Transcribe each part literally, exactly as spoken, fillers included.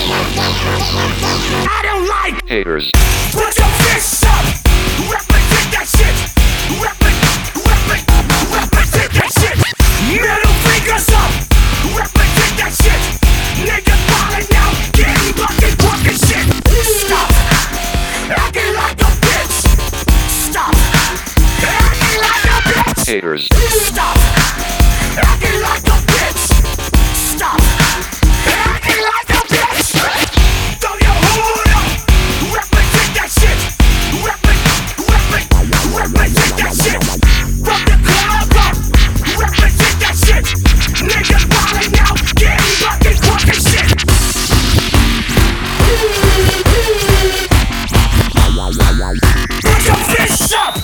I don't like haters. Put your fists up. Represent that shit. Repre- repre- represent that shit. Middle fingers up. Represent that shit. Niggas falling out, getting bucket, talking shit. Stop acting like a bitch. Stop acting like a bitch. Haters. Stop acting like a bitch. Stop acting like a bitch. Throw your hood up. Represent that shit. Repre- repre- represent that shit. From the club up. Represent that shit. Niggas falling out, getting bucket, talking shit. Put your fists up.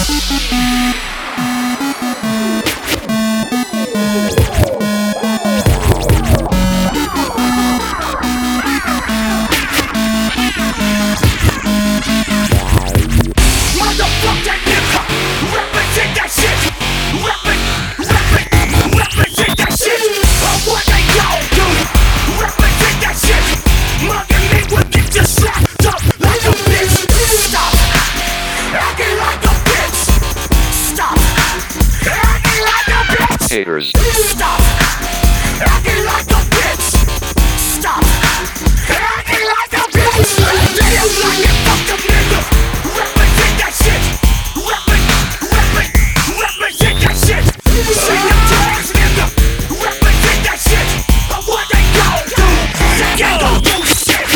Motherfuck that nigga. Represent that shit. Repre- repre- represent that shit. Or what they gon' do. Represent that shit. Mugging me will get you slapped up like a bitch. Stop acting like a bitch. Stop acting like a bitch. Haters. Stop acting like a bitch. Stop acting like a bitch. They don't like it, fuck them niggas. Represent that shit. Repre- repre- represent that shit. Say your tags, nigga. Represent that shit. But what they gon' do? They ain't gon' do shit.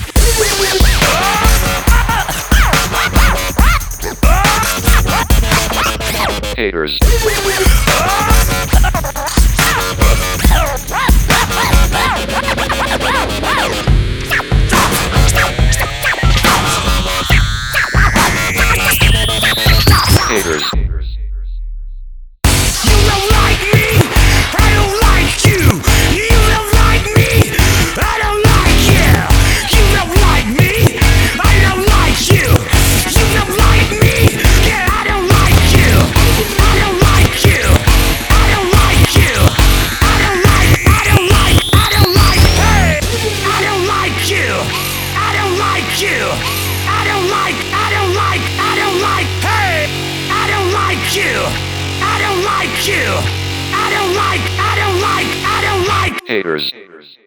Haters. Haters. You don't like me, I don't like you. You don't like me, I don't like you. You don't like me, I don't like you. You don't like me, yeah, I don't like you. I don't like you, I don't like you. I don't like, I don't like, I don't like, hey. I don't like you, I don't like you. I don't like, I don't like, I don't like, hey. I don't like you. I don't like you. I don't like, I don't like, I don't like. Haters.